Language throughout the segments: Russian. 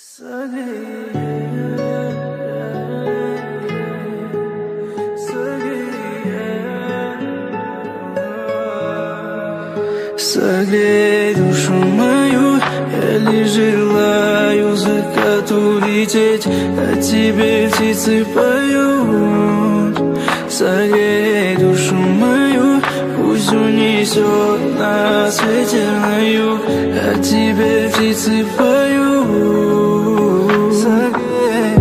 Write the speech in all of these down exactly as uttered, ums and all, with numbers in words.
Согрей душу мою, я лишь желаю закату лететь, а тебе птицы поют. Согрей душу мою, пусть унесет нас ветер на юг, а тебе птицы поют. Согрей,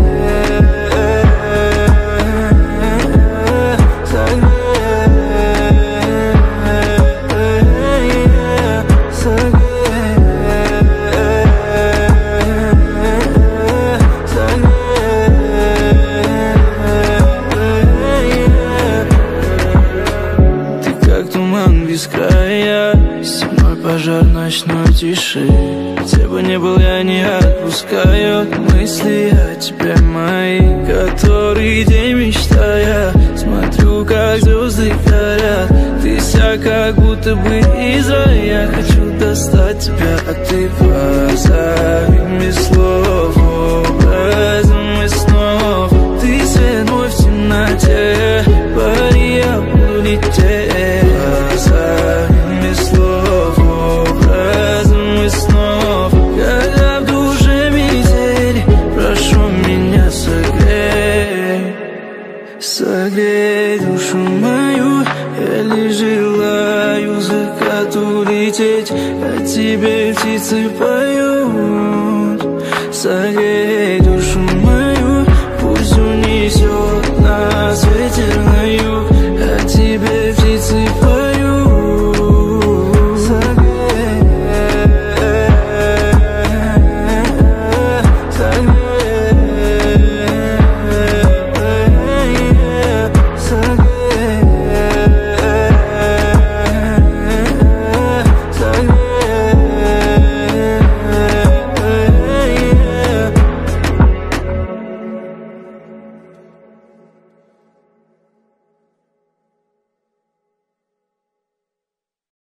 без края, степной пожар ночной тиши. Где бы ни был, я не отпускают мысли о тебе мои, который день мечтая смотрю, как звезды горят. Ты вся как будто бы из рая. Я хочу достать тебя, а ты позови без слов, образом и снов. Ты свет мой в темноте, пари, я буду лететь. Без слов, образом и снов. Когда в душе метель, прошу меня согрей. Согрей душу мою, я лишь желаю закату лететь, а тебе птицы поют. Согрей